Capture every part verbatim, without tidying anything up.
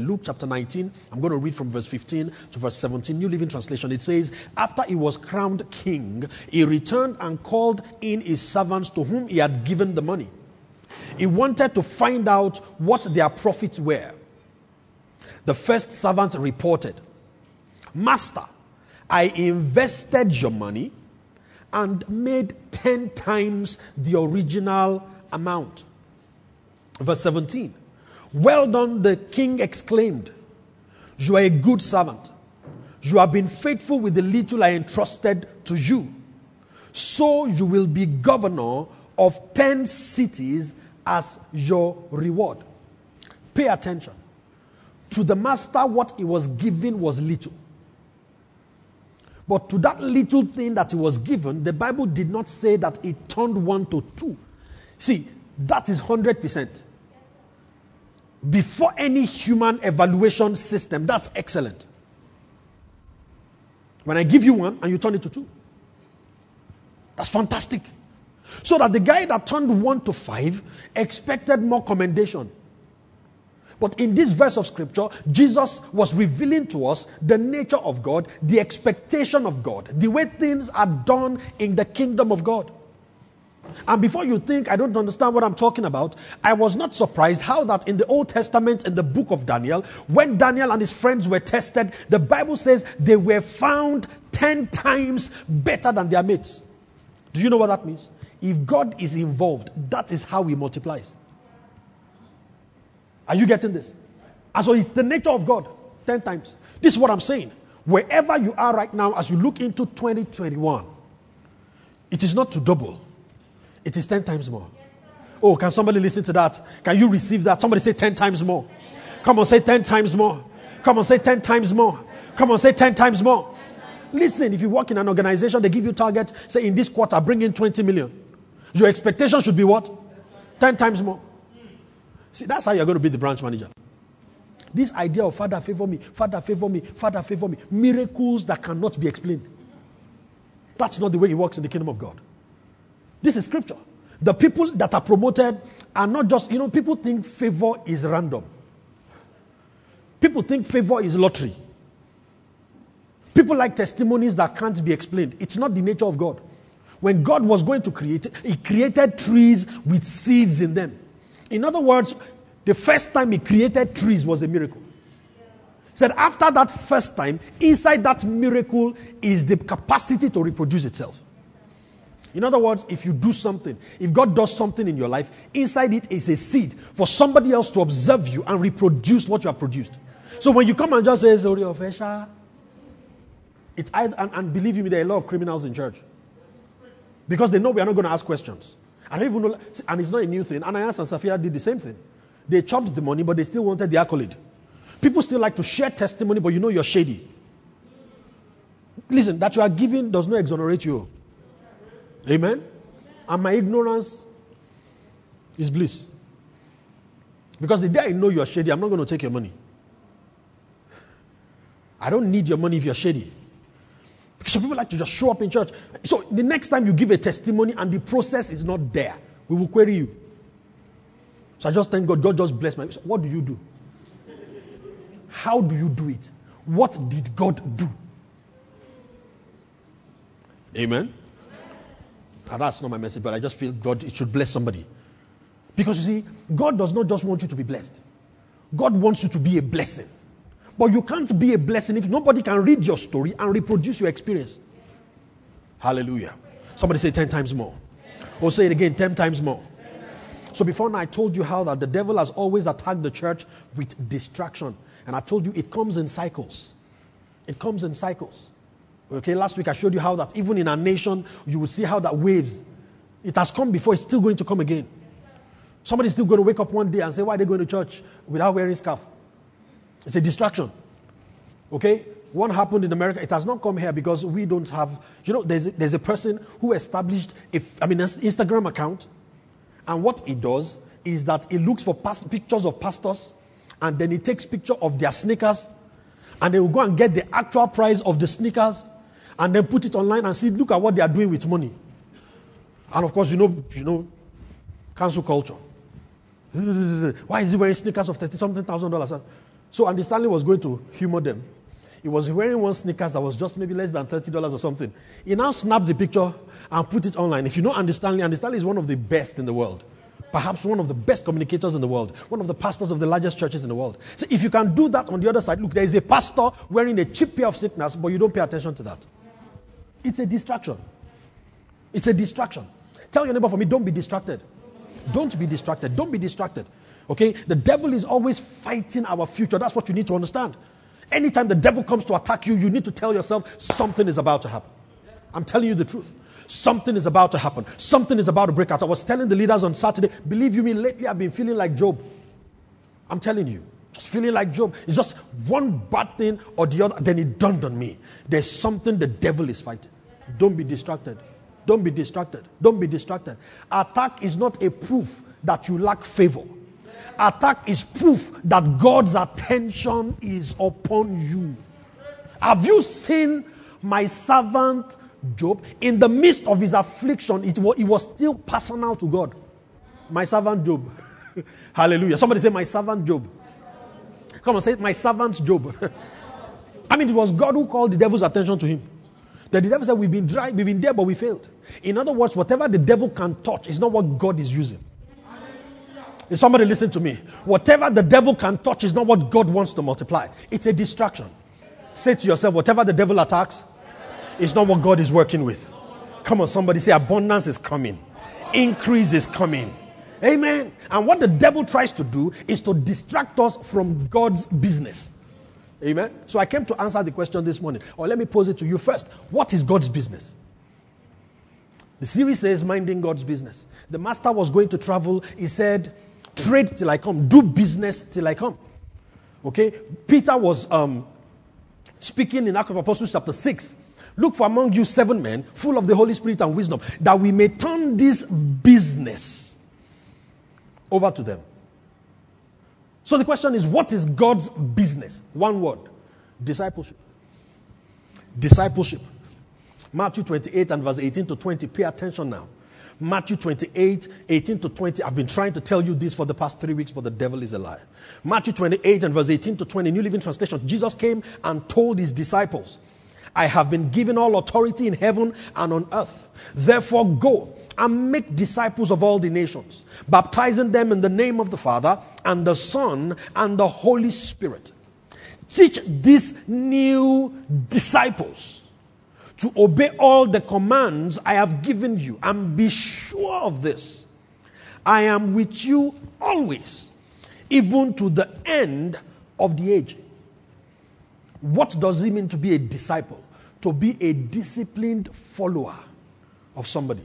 Luke chapter nineteen, I'm going to read from verse fifteen to verse seventeen, New Living Translation. It says, after he was crowned king, he returned and called in his servants to whom he had given the money. He wanted to find out what their profits were. The first servant reported, Master, I invested your money and made ten times the original amount. Verse seventeen. Well done, the king exclaimed. You are a good servant. You have been faithful with the little I entrusted to you. So you will be governor of ten cities as your reward. Pay attention. To the master, what he was given was little. But to that little thing that he was given, the Bible did not say that it turned one to two. See, that is one hundred percent. Before any human evaluation system, that's excellent. When I give you one and you turn it to two, that's fantastic. So that the guy that turned one to five expected more commendation. But in this verse of scripture, Jesus was revealing to us the nature of God, the expectation of God, the way things are done in the kingdom of God. And before you think I don't understand what I'm talking about, I was not surprised how that in the Old Testament, in the book of Daniel, when Daniel and his friends were tested, the Bible says they were found ten times better than their mates. Do you know what that means? If God is involved, that is how he multiplies. Are you getting this? And so it's the nature of God, ten times. This is what I'm saying. Wherever you are right now, as you look into twenty twenty-one, it is not to double. It is ten times more. Oh, can somebody listen to that? Can you receive that? Somebody say ten times more. Come on, say ten times more. Come on, say ten times more. Come on, say ten times more. Listen, if you work in an organization, they give you target, say in this quarter, bring in twenty million. Your expectation should be what? ten times more. See, that's how you're going to be the branch manager. This idea of Father favor me, Father favor me, Father favor me. Miracles that cannot be explained. That's not the way it works in the kingdom of God. This is scripture. The people that are promoted are not just, you know, people think favor is random. People think favor is lottery. People like testimonies that can't be explained. It's not the nature of God. When God was going to create, he created trees with seeds in them. In other words, the first time he created trees was a miracle. He said after that first time, inside that miracle is the capacity to reproduce itself. In other words, if you do something, if God does something in your life, inside it is a seed for somebody else to observe you and reproduce what you have produced. So when you come and just say, sorry, official, it's either, and, and believe me, there are a lot of criminals in church. Because they know we are not going to ask questions. I don't even know, and it's not a new thing. Ananias and Sapphira did the same thing. They chopped the money, but they still wanted the accolade. People still like to share testimony, but you know you're shady. Listen, that you are giving does not exonerate you. Amen? And my ignorance is bliss. Because the day I know you're shady, I'm not going to take your money. I don't need your money if you're shady. Because some people like to just show up in church. So the next time you give a testimony and the process is not there, we will query you. So I just thank God. God just bless my... What do you do? How do you do it? What did God do? Amen? And that's not my message, but I just feel God, it should bless somebody. Because you see, God does not just want you to be blessed. God wants you to be a blessing. But you can't be a blessing if nobody can read your story and reproduce your experience. Hallelujah. Somebody say ten times more. Or say it again, ten times more. So before now, I told you how that the devil has always attacked the church with distraction. And I told you it comes in cycles. It comes in cycles. Okay, last week I showed you how that even in our nation, you will see how that waves. It has come before, it's still going to come again. Somebody's still going to wake up one day and say, why are they going to church without wearing scarf? It's a distraction. Okay? One happened in America. It has not come here because we don't have... You know, there's a, there's a person who established a, I mean, an Instagram account. And what he does is that he looks for past, pictures of pastors. And then he takes picture of their sneakers. And they will go and get the actual price of the sneakers. And then put it online and see, look at what they are doing with money. And of course, you know, you know, cancel culture. Why is he wearing sneakers of thirty something thousand dollars? So Andy Stanley was going to humor them. He was wearing one sneakers that was just maybe less than thirty dollars or something. He now snapped the picture and put it online. If you know Andy Stanley, Andy Stanley is one of the best in the world. Perhaps one of the best communicators in the world. One of the pastors of the largest churches in the world. So if you can do that on the other side, look, there is a pastor wearing a cheap pair of sneakers, but you don't pay attention to that. It's a distraction. It's a distraction. Tell your neighbor for me, don't be distracted. Don't be distracted. Don't be distracted. Okay? The devil is always fighting our future. That's what you need to understand. Anytime the devil comes to attack you, you need to tell yourself something is about to happen. I'm telling you the truth. Something is about to happen. Something is about to break out. I was telling the leaders on Saturday, believe you me, lately I've been feeling like Job. I'm telling you. Just feeling like Job. It's just one bad thing or the other. Then it dawned on me. There's something the devil is fighting. Don't be distracted. Don't be distracted. Don't be distracted. Attack is not a proof that you lack favor. Attack is proof that God's attention is upon you. Have you seen my servant Job? In the midst of his affliction, it was, it was still personal to God. My servant Job. Hallelujah. Somebody say, my servant Job. Come on, say it, my servant Job. I mean, it was God who called the devil's attention to him. Then the devil said, we've been dry, we've been there, but we failed. In other words, whatever the devil can touch is not what God is using. Is somebody listen to me? Whatever the devil can touch is not what God wants to multiply. It's a distraction. Say to yourself, whatever the devil attacks is not what God is working with. Come on, somebody say, abundance is coming. Increase is coming. Amen. And what the devil tries to do is to distract us from God's business. Amen. So I came to answer the question this morning. Or let me pose it to you first. What is God's business? The series says minding God's business. The master was going to travel. He said, trade till I come. Do business till I come. Okay. Peter was um, speaking in Acts of Apostles chapter six. Look for among you seven men full of the Holy Spirit and wisdom, that we may turn this business over to them. So the question is, what is God's business? One word. Discipleship. Discipleship. Matthew twenty-eight and verse eighteen to twenty. Pay attention now. Matthew twenty-eight, eighteen to twenty. I've been trying to tell you this for the past three weeks, but the devil is a liar. Matthew twenty-eight and verse eighteen to twenty. New Living Translation. Jesus came and told his disciples, I have been given all authority in heaven and on earth. Therefore go and make disciples of all the nations, baptizing them in the name of the Father and the Son and the Holy Spirit. Teach these new disciples to obey all the commands I have given you, and be sure of this: I am with you always, even to the end of the age. What does it mean to be a disciple? To be a disciplined follower of somebody.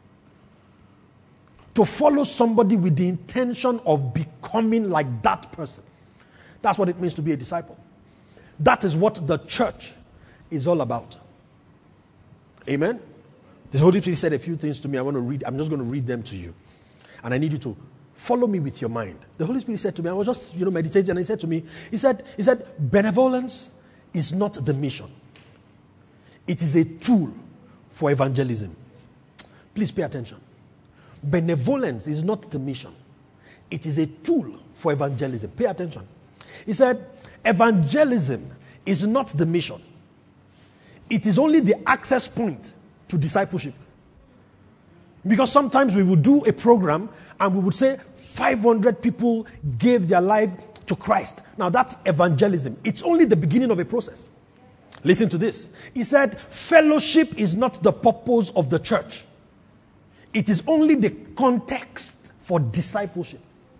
To follow somebody with the intention of becoming like that person. That's what it means to be a disciple. That is what the church is all about. Amen? The Holy Spirit said a few things to me. I want to read. I'm just going to read them to you. And I need you to follow me with your mind. The Holy Spirit said to me, I was just, you know, meditating, and he said to me, he said, he said, benevolence is not the mission. It is a tool for evangelism. Please pay attention. Benevolence is not the mission. It is a tool for evangelism. Pay attention. He said, evangelism is not the mission. It is only the access point to discipleship. Because sometimes we would do a program and we would say five hundred people gave their life to Christ. Now that's evangelism. It's only the beginning of a process. Listen to this. He said, fellowship is not the purpose of the church. It is only the context for discipleship.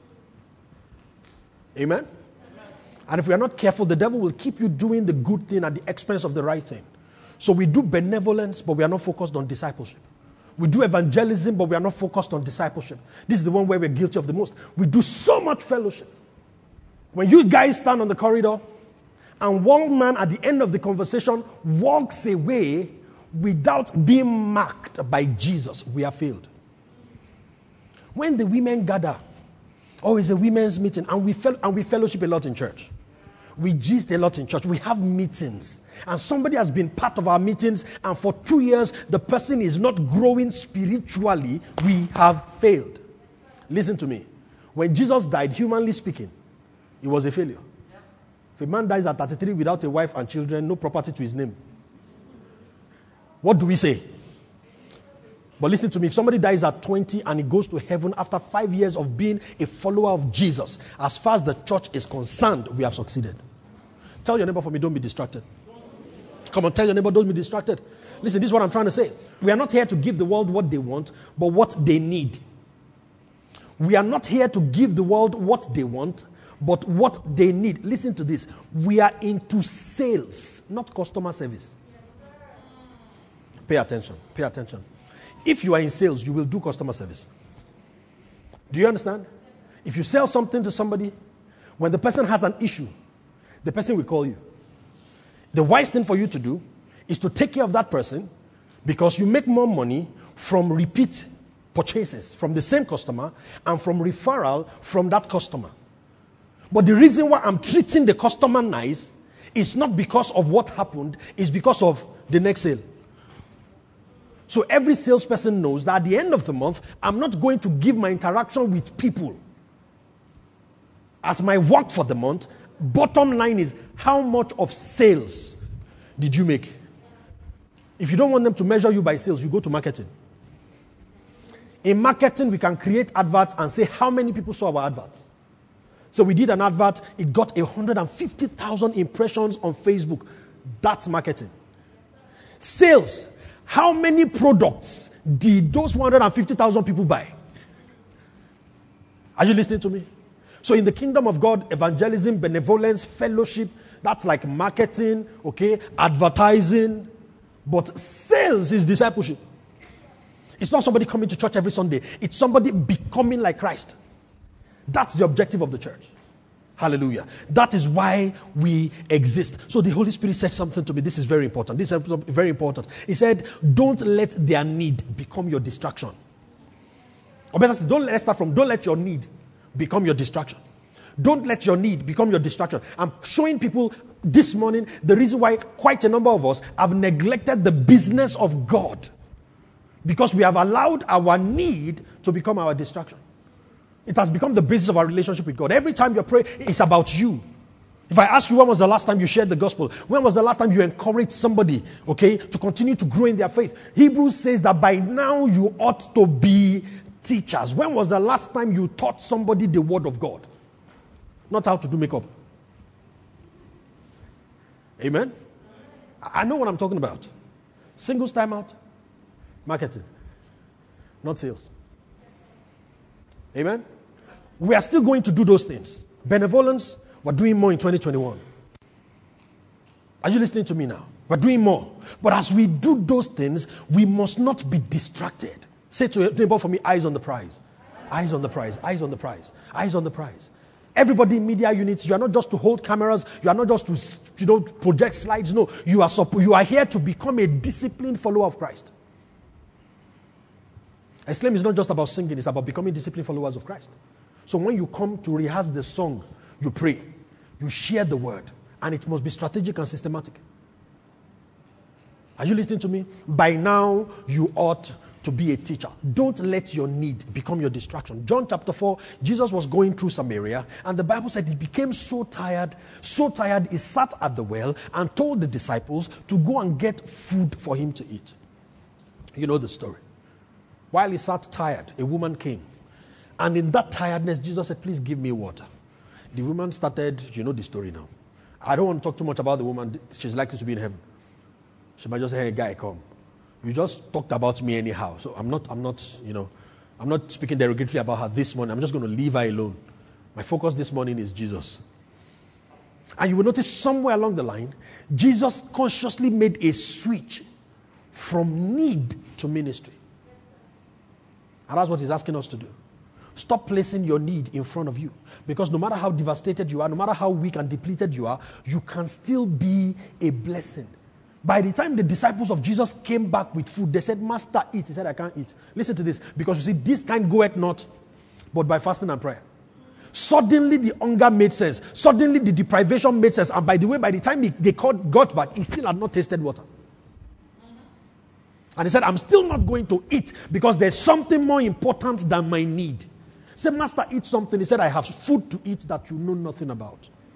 Amen? Amen? And if we are not careful, the devil will keep you doing the good thing at the expense of the right thing. So we do benevolence, but we are not focused on discipleship. We do evangelism, but we are not focused on discipleship. This is the one where we're guilty of the most. We do so much fellowship. When you guys stand on the corridor, and one man at the end of the conversation walks away without being marked by Jesus, we are failed. When the women gather, oh, it's a women's meeting, and we fel- and we fellowship a lot in church. We gist a lot in church. We have meetings. And somebody has been part of our meetings, and for two years, the person is not growing spiritually. We have failed. Listen to me. When Jesus died, humanly speaking, it was a failure. If a man dies at thirty-three without a wife and children, no property to his name, what do we say? But listen to me, if somebody dies at twenty and he goes to heaven after five years of being a follower of Jesus, as far as the church is concerned, we have succeeded. Tell your neighbor for me, don't be distracted. Come on, tell your neighbor, don't be distracted. Listen, this is what I'm trying to say. We are not here to give the world what they want, but what they need. We are not here to give the world what they want, but what they need. Listen to this. We are into sales, not customer service. Pay attention. Pay attention. If you are in sales, you will do customer service. Do you understand? If you sell something to somebody, when the person has an issue, the person will call you. The wise thing for you to do is to take care of that person, because you make more money from repeat purchases from the same customer and from referral from that customer. But the reason why I'm treating the customer nice is not because of what happened, it's because of the next sale. So every salesperson knows that at the end of the month, I'm not going to give my interaction with people as my work for the month. Bottom line is, how much of sales did you make? If you don't want them to measure you by sales, you go to marketing. In marketing, we can create adverts and say how many people saw our adverts. So we did an advert, it got one hundred fifty thousand impressions on Facebook. That's marketing. Sales, how many products did those one hundred fifty thousand people buy? Are you listening to me? So in the kingdom of God, evangelism, benevolence, fellowship, that's like marketing, okay, advertising. But sales is discipleship. It's not somebody coming to church every Sunday. It's somebody becoming like Christ. That's the objective of the church. Hallelujah. That is why we exist. So the Holy Spirit said something to me. This is very important. This is very important. He said, don't let their need become your distraction. Or better, don't let's start from, don't let your need become your distraction. Don't let your need become your distraction. I'm showing people this morning the reason why quite a number of us have neglected the business of God, because we have allowed our need to become our distraction. It has become the basis of our relationship with God. Every time you pray, it's about you. If I ask you, when was the last time you shared the gospel? When was the last time you encouraged somebody, okay, to continue to grow in their faith? Hebrews says that by now you ought to be teachers. When was the last time you taught somebody the word of God? Not how to do makeup. Amen? I know what I'm talking about. Singles time out. Marketing. Not sales. Amen? We are still going to do those things. Benevolence, we're doing more in twenty twenty-one. Are you listening to me now? We're doing more. But as we do those things, we must not be distracted. Say to your neighbor for me, eyes on the prize. Eyes on the prize. Eyes on the prize. Eyes on the prize. Everybody in media units, you are not just to hold cameras. You are not just to, you know, project slides. No, you are, you are here to become a disciplined follower of Christ. Islam is not just about singing. It's about becoming disciplined followers of Christ. So when you come to rehearse the song, you pray. You share the word. And it must be strategic and systematic. Are you listening to me? By now, you ought to be a teacher. Don't let your need become your distraction. John chapter four, Jesus was going through Samaria, and the Bible said he became so tired, so tired, he sat at the well and told the disciples to go and get food for him to eat. You know the story. While he sat tired, a woman came. And in that tiredness, Jesus said, please give me water. The woman started, you know the story now. I don't want to talk too much about the woman. She's likely to be in heaven. She might just say, hey, guy, come. You just talked about me anyhow. So I'm not, I'm not, you know, I'm not speaking derogatorily about her this morning. I'm just going to leave her alone. My focus this morning is Jesus. And you will notice somewhere along the line, Jesus consciously made a switch from need to ministry. And that's what he's asking us to do. Stop placing your need in front of you. Because no matter how devastated you are, no matter how weak and depleted you are, you can still be a blessing. By the time the disciples of Jesus came back with food, they said, Master, eat. He said, I can't eat. Listen to this. Because you see, this kind goeth not, but by fasting and prayer. Suddenly the hunger made sense. Suddenly the deprivation made sense. And by the way, by the time he, they got back, he still had not tasted water. And he said, I'm still not going to eat because there's something more important than my need. He said, Master, eat something. He said, I have food to eat that you know nothing about.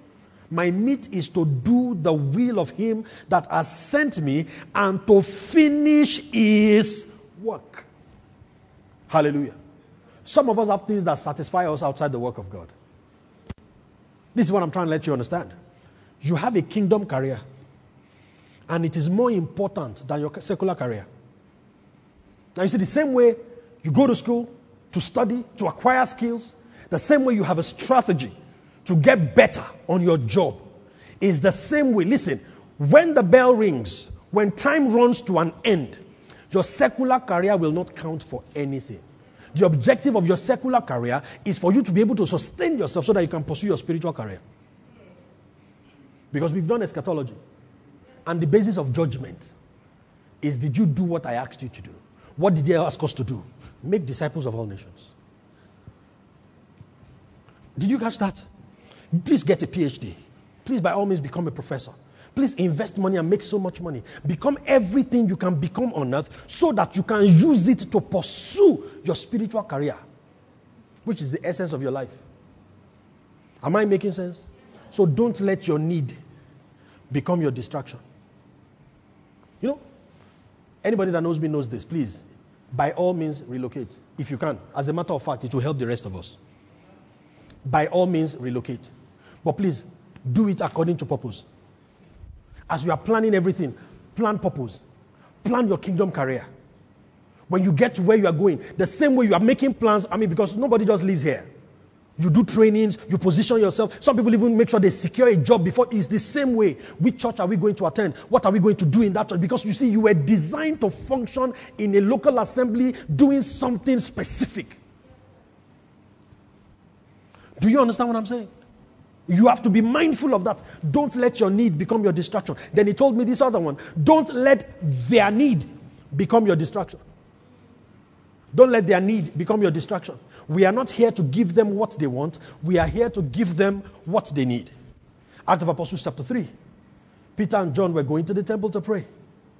My meat is to do the will of him that has sent me and to finish his work. Hallelujah. Some of us have things that satisfy us outside the work of God. This is what I'm trying to let you understand. You have a kingdom career, and it is more important than your secular career. Now, you see, the same way you go to school to study, to acquire skills, the same way you have a strategy to get better on your job is the same way. Listen, when the bell rings, when time runs to an end, your secular career will not count for anything. The objective of your secular career is for you to be able to sustain yourself so that you can pursue your spiritual career. Because we've done eschatology. And the basis of judgment is, did you do what I asked you to do? What did he ask us to do? Make disciples of all nations. Did you catch that? Please get a P H D. Please, by all means, become a professor. Please invest money and make so much money. Become everything you can become on earth so that you can use it to pursue your spiritual career, which is the essence of your life. Am I making sense? So don't let your need become your distraction. You know, anybody that knows me knows this. Please, by all means, relocate. If you can. As a matter of fact, it will help the rest of us. By all means, relocate. But please, do it according to purpose. As you are planning everything, plan purpose. Plan your kingdom career. When you get to where you are going, the same way you are making plans, I mean, because nobody just lives here. You do trainings, you position yourself. Some people even make sure they secure a job before. It's the same way. Which church are we going to attend? What are we going to do in that church? Because you see, you were designed to function in a local assembly doing something specific. Do you understand what I'm saying? You have to be mindful of that. Don't let your need become your distraction. Then he told me this other one. Don't let their need become your distraction. Don't let their need become your distraction. We are not here to give them what they want. We are here to give them what they need. Acts of Apostles chapter three. Peter and John were going to the temple to pray.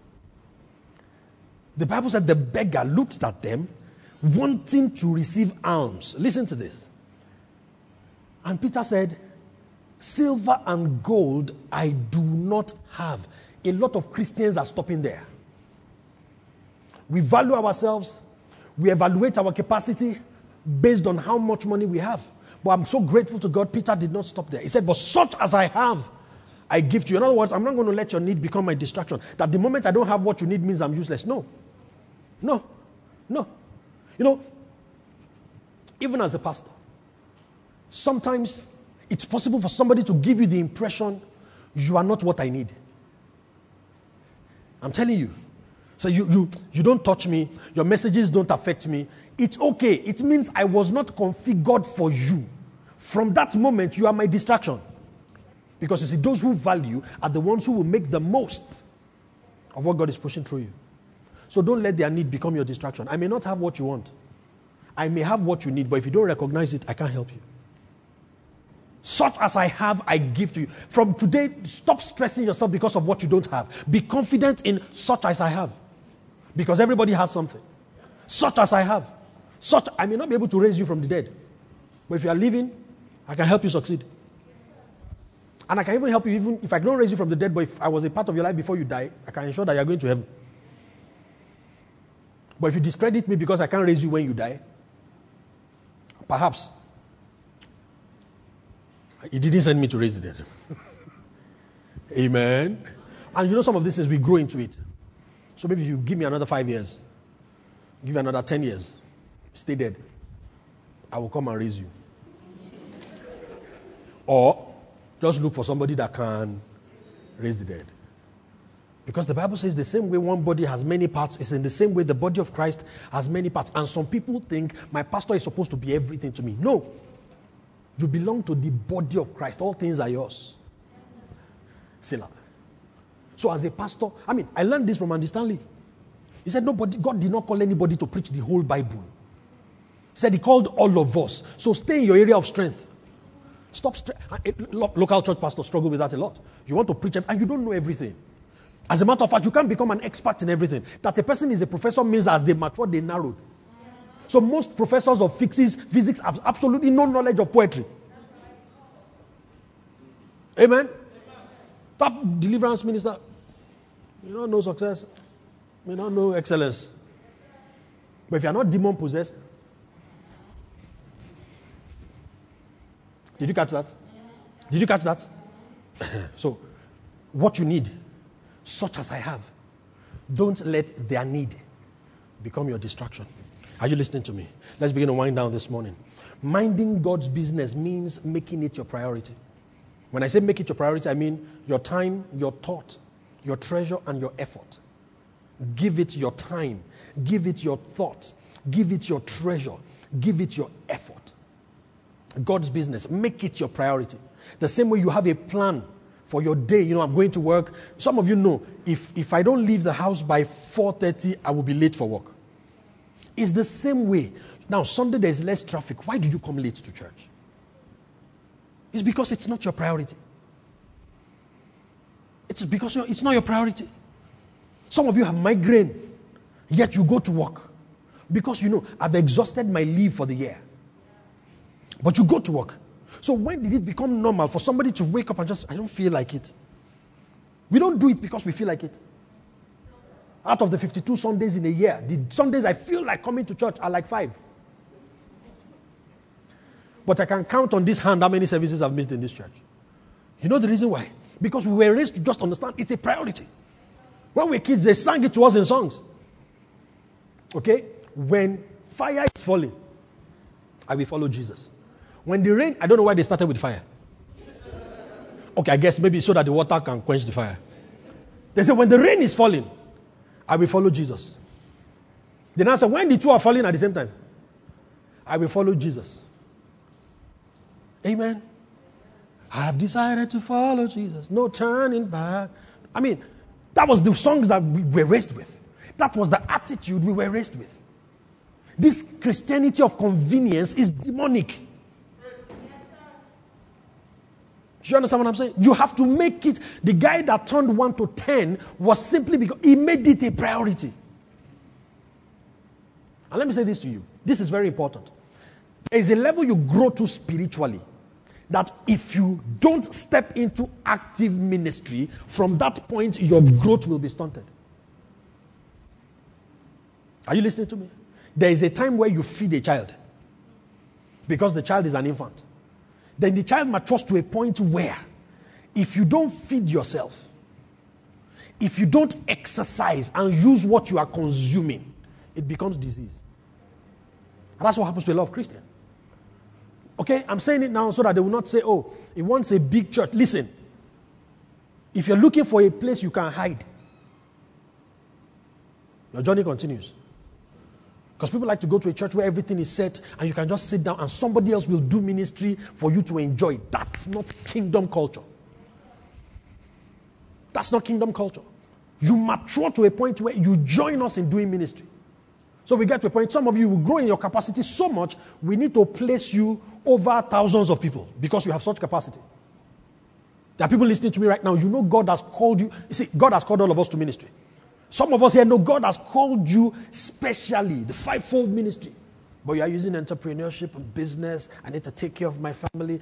The Bible said the beggar looked at them, wanting to receive alms. Listen to this. And Peter said, silver and gold I do not have. A lot of Christians are stopping there. We value ourselves. We evaluate our capacity based on how much money we have. But I'm so grateful to God, Peter did not stop there. He said, but such as I have, I give to you. In other words, I'm not going to let your need become my distraction. That the moment I don't have what you need means I'm useless. No. No. No. You know, even as a pastor, sometimes it's possible for somebody to give you the impression you are not what I need. I'm telling you. So you, you, you don't touch me. Your messages don't affect me. It's okay. It means I was not configured for you. From that moment, you are my distraction. Because you see, those who value are the ones who will make the most of what God is pushing through you. So don't let their need become your distraction. I may not have what you want. I may have what you need, but if you don't recognize it, I can't help you. Such as I have, I give to you. From today, stop stressing yourself because of what you don't have. Be confident in such as I have. Because everybody has something. Such as I have. Such, I may not be able to raise you from the dead. But if you are living, I can help you succeed. And I can even help you, even if I don't raise you from the dead, but if I was a part of your life before you die, I can ensure that you are going to heaven. But if you discredit me because I can't raise you when you die, perhaps he didn't send me to raise the dead. Amen. And you know some of these things, we grow into it. So maybe if you give me another five years, give you another ten years, stay dead, I will come and raise you. Or just look for somebody that can raise the dead. Because the Bible says the same way one body has many parts, is in the same way the body of Christ has many parts. And some people think my pastor is supposed to be everything to me. No. You belong to the body of Christ. All things are yours. Selah. So as a pastor, I mean, I learned this from Andy Stanley. He said, nobody, God did not call anybody to preach the whole Bible. He said he called all of us. So stay in your area of strength. Stop. Stre- Local church pastors struggle with that a lot. You want to preach and you don't know everything. As a matter of fact, you can't become an expert in everything. That a person is a professor means as they mature, they narrowed. So most professors of physics, physics have absolutely no knowledge of poetry. Amen? Amen. Top deliverance minister. You don't know success. You don't know excellence. But if you are not demon possessed, did you catch that? Did you catch that? So, what you need, such as I have, don't let their need become your distraction. Are you listening to me? Let's begin to wind down this morning. Minding God's business means making it your priority. When I say make it your priority, I mean your time, your thought, your treasure, and your effort. Give it your time. Give it your thoughts. Give it your treasure. Give it your effort. God's business. Make it your priority. The same way you have a plan for your day. You know, I'm going to work. Some of you know, if, if I don't leave the house by four thirty, I will be late for work. It's the same way. Now, Sunday there's less traffic. Why do you come late to church? It's because it's not your priority. It's because it's not your priority. Some of you have migraine, yet you go to work. Because you know, I've exhausted my leave for the year. But you go to work. So when did it become normal for somebody to wake up and just, I don't feel like it? We don't do it because we feel like it. Out of the fifty-two Sundays in a year, the Sundays I feel like coming to church are like five. But I can count on this hand how many services I've missed in this church. You know the reason why? Because we were raised to just understand it's a priority. When we were kids, they sang it to us in songs. Okay? When fire is falling, I will follow Jesus. When the rain, I don't know why they started with fire. Okay, I guess maybe so that the water can quench the fire. They say when the rain is falling, I will follow Jesus. Then I said, when the two are falling at the same time, I will follow Jesus. Amen. I have decided to follow Jesus. No turning back. I mean, that was the songs that we were raised with. That was the attitude we were raised with. This Christianity of convenience is demonic. Do you understand what I'm saying? You have to make it. The guy that turned one to ten was simply because he made it a priority. And let me say this to you. This is very important. There is a level you grow to spiritually that if you don't step into active ministry, from that point, your growth will be stunted. Are you listening to me? There is a time where you feed a child because the child is an infant. Then the child matures to a point where if you don't feed yourself, if you don't exercise and use what you are consuming, it becomes disease. And that's what happens to a lot of Christians. Okay, I'm saying it now so that they will not say, oh, he wants a big church. Listen, if you're looking for a place you can hide, your journey continues. Because people like to go to a church where everything is set and you can just sit down and somebody else will do ministry for you to enjoy. That's not kingdom culture. That's not kingdom culture. You mature to a point where you join us in doing ministry. So we get to a point, some of you will grow in your capacity so much, we need to place you over thousands of people because you have such capacity. There are people listening to me right now. You know God has called you. You see, God has called all of us to ministry. Some of us here know God has called you specially, the fivefold ministry. But you are using entrepreneurship and business. I need to take care of my family.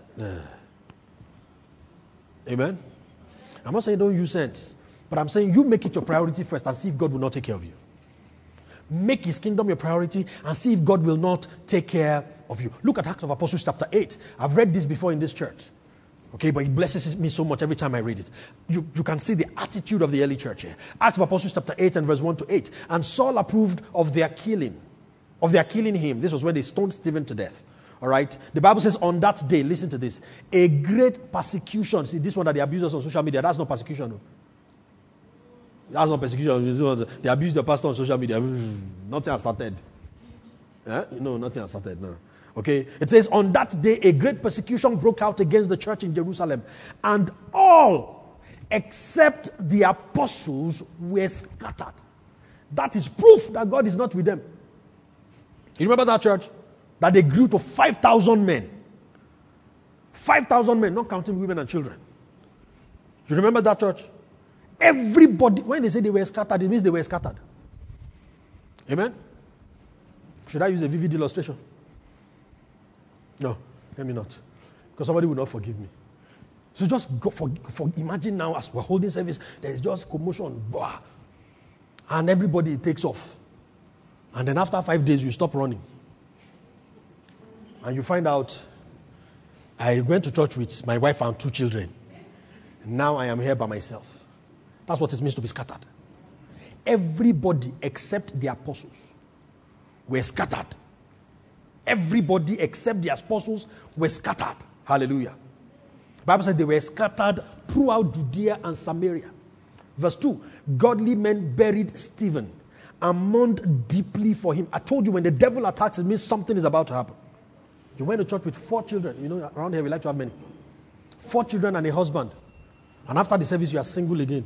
Amen? I'm not saying don't use sense. But I'm saying you make it your priority first and see if God will not take care of you. Make his kingdom your priority and see if God will not take care of you. Look at Acts of Apostles chapter eight. I've read this before in this church. Okay, but it blesses me so much every time I read it. You, you can see the attitude of the early church here. Acts of Apostles chapter eight and verse one to eight. And Saul approved of their killing, of their killing him. This was when they stoned Stephen to death. All right. The Bible says on that day, listen to this, a great persecution. See, this one that they abuse us on social media, that's not persecution. No. That's not persecution. They abuse the pastor on social media. Nothing has started. Yeah? No, nothing has started. No. Okay. It says, on that day, a great persecution broke out against the church in Jerusalem. And all, except the apostles, were scattered. That is proof that God is not with them. You remember that church? That they grew to five thousand men. five thousand men, not counting women and children. You remember that church? Everybody, when they say they were scattered, it means they were scattered. Amen? Should I use a vivid illustration? No, let me not. Because somebody will not forgive me. So just go for, for imagine now as we're holding service, there's just commotion, blah, and everybody takes off. And then after five days, you stop running. And you find out, I went to church with my wife and two children. Now I am here by myself. That's what it means to be scattered. Everybody except the apostles were scattered. Everybody except the apostles were scattered. Hallelujah. The Bible said they were scattered throughout Judea and Samaria. Verse two, godly men buried Stephen and mourned deeply for him. I told you when the devil attacks, it means something is about to happen. You went to church with four children. You know, around here we like to have many. Four children and a husband. And after the service, you are single again.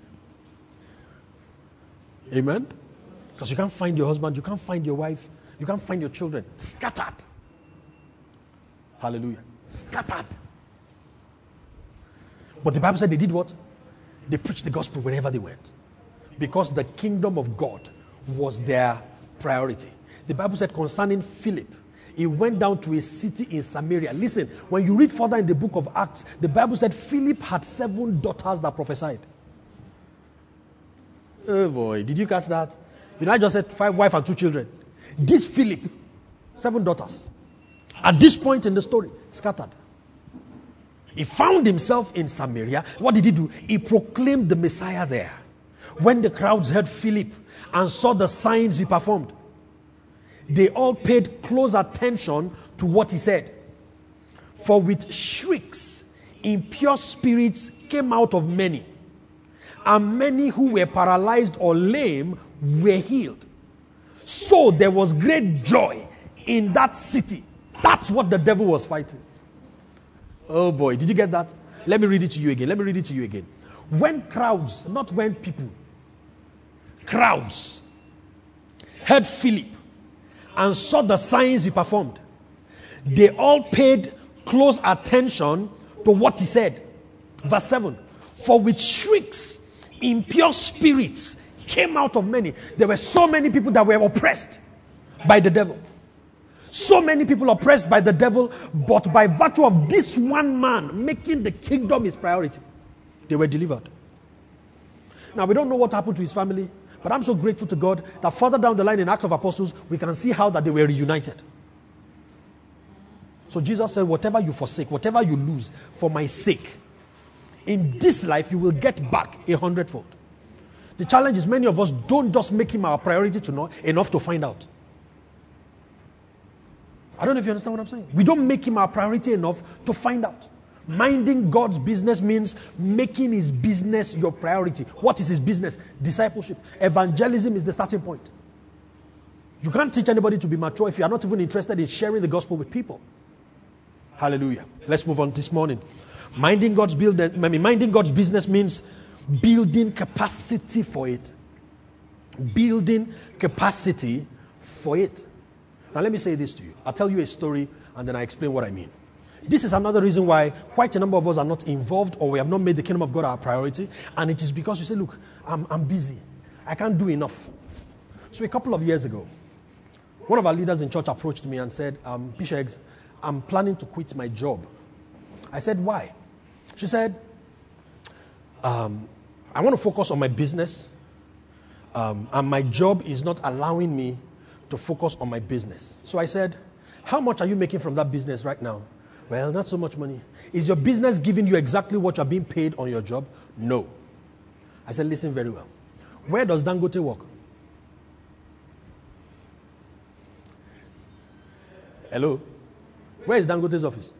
Amen? Because you can't find your husband, you can't find your wife, you can't find your children. Scattered. Hallelujah. Scattered. But the Bible said they did what? They preached the gospel wherever they went. Because the kingdom of God was their priority. The Bible said concerning Philip, he went down to a city in Samaria. Listen, when you read further in the book of Acts, the Bible said Philip had seven daughters that prophesied. Oh boy, did you catch that? You know, I just said five wives and two children. This Philip, seven daughters. At this point in the story, scattered. He found himself in Samaria. What did he do? He proclaimed the Messiah there. When the crowds heard Philip and saw the signs he performed, they all paid close attention to what he said. For with shrieks, impure spirits came out of many, and many who were paralyzed or lame were healed. So there was great joy in that city. That's what the devil was fighting. Oh boy, did you get that? Let me read it to you again. Let me read it to you again. When crowds, not when people, crowds heard Philip and saw the signs he performed, they all paid close attention to what he said. Verse seven. For with shrieks, impure spirits came out of many. There were so many people that were oppressed by the devil. So many people oppressed by the devil, but by virtue of this one man making the kingdom his priority, they were delivered. Now, we don't know what happened to his family, but I'm so grateful to God that further down the line in Acts of Apostles, we can see how that they were reunited. So Jesus said, whatever you forsake, whatever you lose for my sake, in this life, you will get back a hundredfold. The challenge is many of us don't just make him our priority to know enough to find out. I don't know if you understand what I'm saying. We don't make him our priority enough to find out. Minding God's business means making his business your priority. What is his business? Discipleship. Evangelism is the starting point. You can't teach anybody to be mature if you are not even interested in sharing the gospel with people. Hallelujah. Let's move on this morning. Minding God's build, I mean, minding God's business means building capacity for it. Building capacity for it. Now let me say this to you. I'll tell you a story and then I explain what I mean. This is another reason why quite a number of us are not involved or we have not made the kingdom of God our priority. And it is because you say, look, I'm, I'm busy. I can't do enough. So a couple of years ago, one of our leaders in church approached me and said, um, Bishop Eggs, I'm planning to quit my job. I said, why? She said, um, I want to focus on my business. Um, and my job is not allowing me to focus on my business. So I said, how much are you making from that business right now? Well, not so much money. Is your business giving you exactly what you're being paid on your job? No. I said, listen very well. Where does Dangote work? Hello? Where is Dangote's office?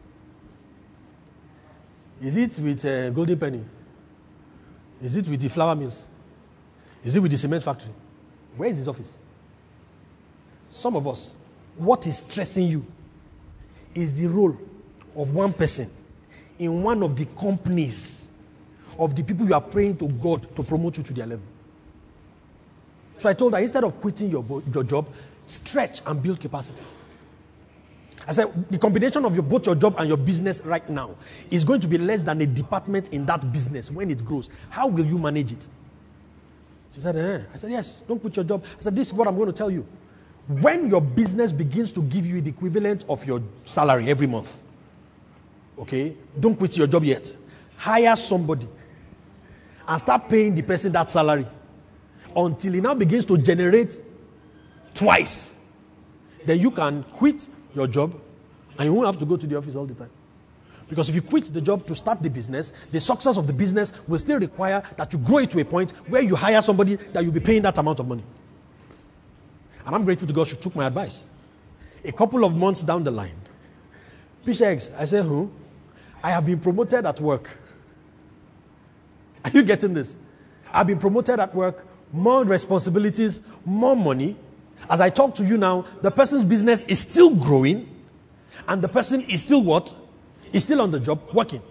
Is it with uh, Golden Penny? Is it with the flour mills? Is it with the cement factory? Where is his office? Some of us, what is stressing you is the role of one person in one of the companies of the people you are praying to God to promote you to their level. So I told her, instead of quitting your, your job, stretch and build capacity. I said, the combination of your, both your job and your business right now is going to be less than a department in that business when it grows. How will you manage it? She said, eh. I said, yes, don't quit your job. I said, this is what I'm going to tell you. When your business begins to give you the equivalent of your salary every month, okay, don't quit your job yet. hire somebody and start paying the person that salary until he now begins to generate twice. Then you can quit your job and you won't have to go to the office all the time. Because if you quit the job to start the business, the success of the business will still require that you grow it to a point where you hire somebody that you'll be paying that amount of money. And I'm grateful to God she took my advice. A couple of months down the line, Bishop X, I said, who? I have been promoted at work. Are you getting this? I've been promoted at work, more responsibilities, more money. As I talk to you now, the person's business is still growing, and the person is still what? Is still on the job, working.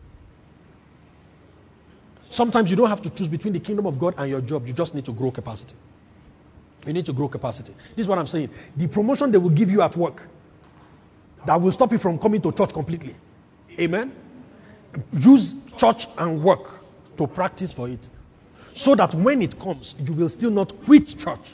Sometimes you don't have to choose between the kingdom of God and your job. You just need to grow capacity. You need to grow capacity. This is what I'm saying. The promotion they will give you at work that will stop you from coming to church completely. Amen? Use church and work to practice for it. So that when it comes, you will still not quit church.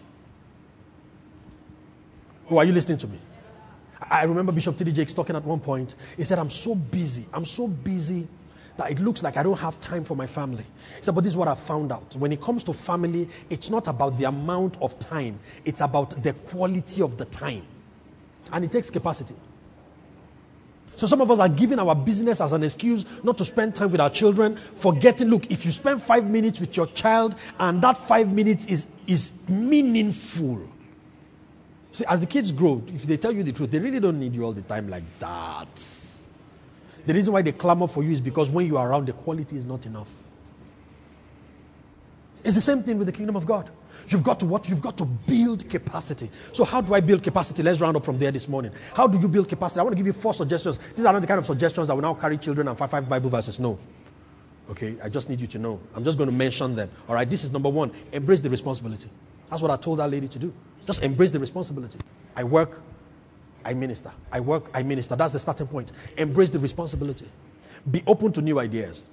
Oh, are you listening to me? I remember Bishop T D Jakes talking at one point. He said, I'm so busy. I'm so busy that it looks like I don't have time for my family. He said, but this is what I found out. When it comes to family, it's not about the amount of time. It's about the quality of the time. And it takes capacity. So some of us are giving our business as an excuse not to spend time with our children, forgetting, look, if you spend five minutes with your child and that five minutes is, is meaningful. See, as the kids grow, if they tell you the truth, they really don't need you all the time like that. The reason why they clamor for you is because when you are around, the quality is not enough. It's the same thing with the kingdom of God. You've got to what? You've got to build capacity. So how do I build capacity? Let's round up from there this morning. How do you build capacity? I want to give you four suggestions. These are not the kind of suggestions that will now carry children and five, five Bible verses. No. Okay, I just need you to know. I'm just going to mention them. All right, this is number one. Embrace the responsibility. That's what I told that lady to do. Just embrace the responsibility. I work, I minister. I work, I minister. That's the starting point. Embrace the responsibility. Be open to new ideas.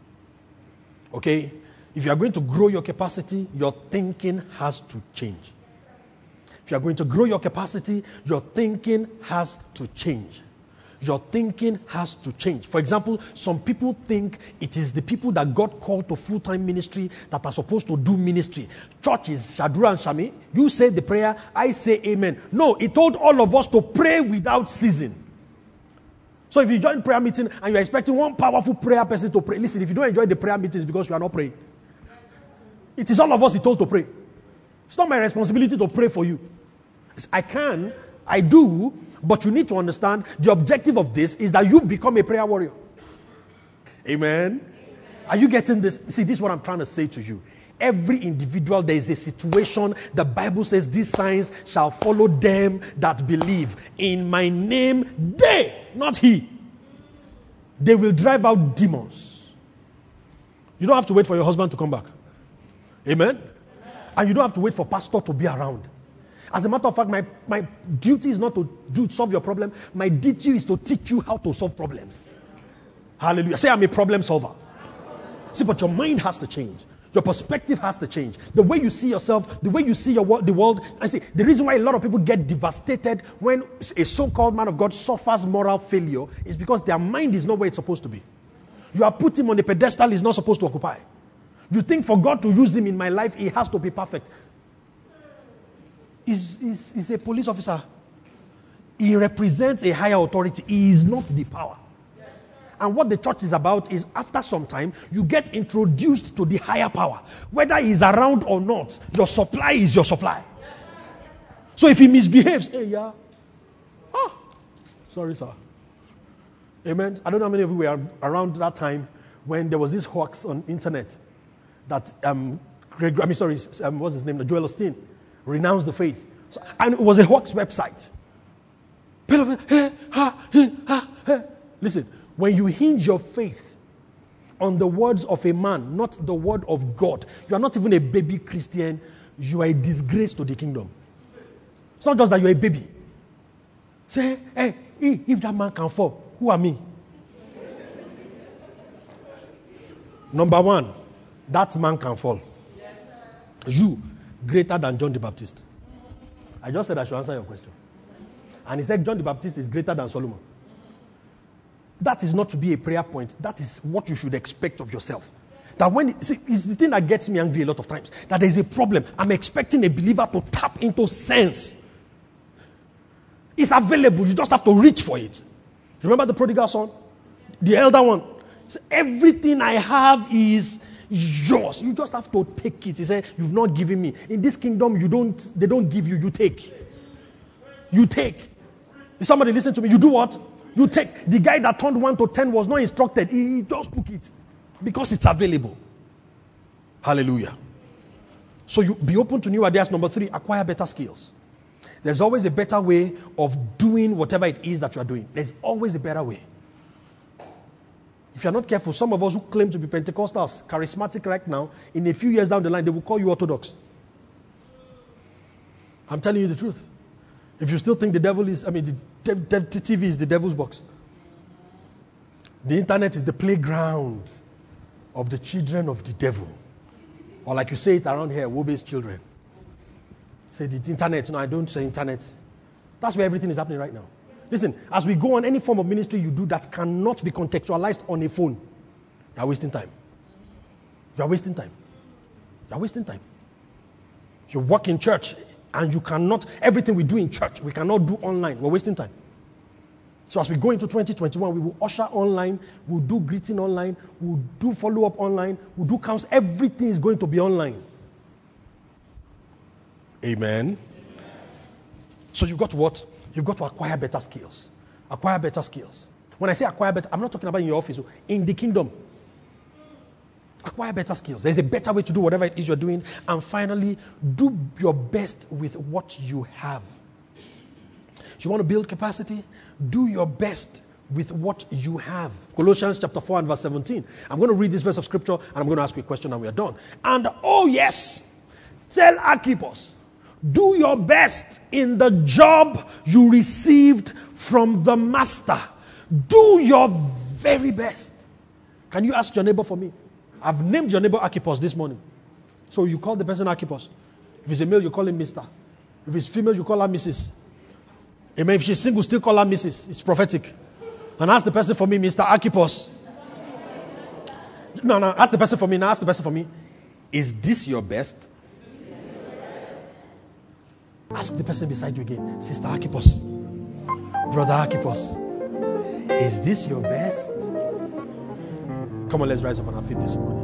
Okay? If you are going to grow your capacity, your thinking has to change. If you are going to grow your capacity, your thinking has to change. Your thinking has to change. For example, some people think it is the people that God called to full-time ministry that are supposed to do ministry. Church is Shadura and Shami. You say the prayer, I say amen. No, he told all of us to pray without ceasing. So if you join prayer meeting and you're expecting one powerful prayer person to pray, listen, if you don't enjoy the prayer meetings because you are not praying. It is all of us he told to pray. It's not my responsibility to pray for you. I can, I do, but you need to understand the objective of this is that you become a prayer warrior. Amen? Amen. Are you getting this? See, this is what I'm trying to say to you. Every individual, there is a situation. The Bible says these signs shall follow them that believe. In my name, they, not he. They will drive out demons. You don't have to wait for your husband to come back. Amen? And you don't have to wait for pastor to be around. As a matter of fact, my, my duty is not to do solve your problem. My duty is to teach you how to solve problems. Hallelujah. Say, I'm a problem solver. See, but your mind has to change. Your perspective has to change. The way you see yourself, the way you see your the world. I see, the reason why a lot of people get devastated when a so-called man of God suffers moral failure is because their mind is not where it's supposed to be. You have put him on a pedestal he's not supposed to occupy. You think for God to use him in my life, he has to be perfect. He's, he's, he's a police officer. He represents a higher authority. He is not the power. Yes. And what the church is about is after some time, you get introduced to the higher power. Whether he's around or not, your supply is your supply. Yes. So if he misbehaves, hey, yeah. Ah, sorry, sir. Amen. I don't know how many of you were around that time when there was this hoax on internet that, um, Greg, I mean, sorry, um, what's his name? Joel Osteen renounced the faith. So, and it was a hoax website. Listen, when you hinge your faith on the words of a man, not the word of God, you are not even a baby Christian, you are a disgrace to the kingdom. It's not just that you're a baby. Say, hey, if that man can fall, who are me? Number one, that man can fall. You, greater than John the Baptist. I just said I should answer your question. And he said John the Baptist is greater than Solomon. that is not to be a prayer point. That is what you should expect of yourself. That when, see, it's the thing that gets me angry a lot of times. That there's a problem. I'm expecting a believer to tap into sense. It's available. You just have to reach for it. Remember the prodigal son? The elder one. So everything I have is yours. You just have to take it. He said, you've not given me. In this kingdom, you don't, they don't give you, you take. You take. Is somebody listen to me? You do what? You take. The guy that turned one to ten was not instructed. He, he just took it. Because it's available. Hallelujah. So you be open to new ideas. Number three, acquire better skills. There's always a better way of doing whatever it is that you are doing. There's always a better way. If you're not careful, some of us who claim to be Pentecostals, charismatic right now, in a few years down the line, they will call you Orthodox. I'm telling you the truth. If you still think the devil is, I mean, the dev, dev, T V is the devil's box. The internet is the playground of the children of the devil. Or like you say it around here, Wobe's children. Say the internet. No, I don't say internet. That's where everything is happening right now. Listen, as we go on, any form of ministry you do that cannot be contextualized on a phone, you're wasting time. You're wasting time. You're wasting time. You work in church and you cannot, everything we do in church, we cannot do online. We're wasting time. So as we go into twenty twenty-one, we will usher online, we'll do greeting online, we'll do follow-up online, we'll do counts. Everything is going to be online. Amen. Amen. So you've got what? You've got to acquire better skills. Acquire better skills. When I say acquire better, I'm not talking about in your office. In the kingdom. Acquire better skills. There's a better way to do whatever it is you're doing. And finally, do your best with what you have. You want to build capacity? Do your best with what you have. Colossians chapter four and verse seventeen. I'm going to read this verse of scripture and I'm going to ask you a question and we are done. And oh yes, tell Archippus, do your best in the job you received from the master. Do your very best. Can you ask your neighbor for me? I've named your neighbor Archippus this morning. So you call the person Archippus. If he's a male, you call him Mister If he's female, you call her Missus Amen. If she's single, still call her Missus It's prophetic. And ask the person for me, Mister Archippus. No, no, ask the person for me. Now ask the person for me. Is this your best? Ask the person beside you again. Sister Archippus. Brother Archippus. Is this your best? Come on, let's rise up on our feet this morning.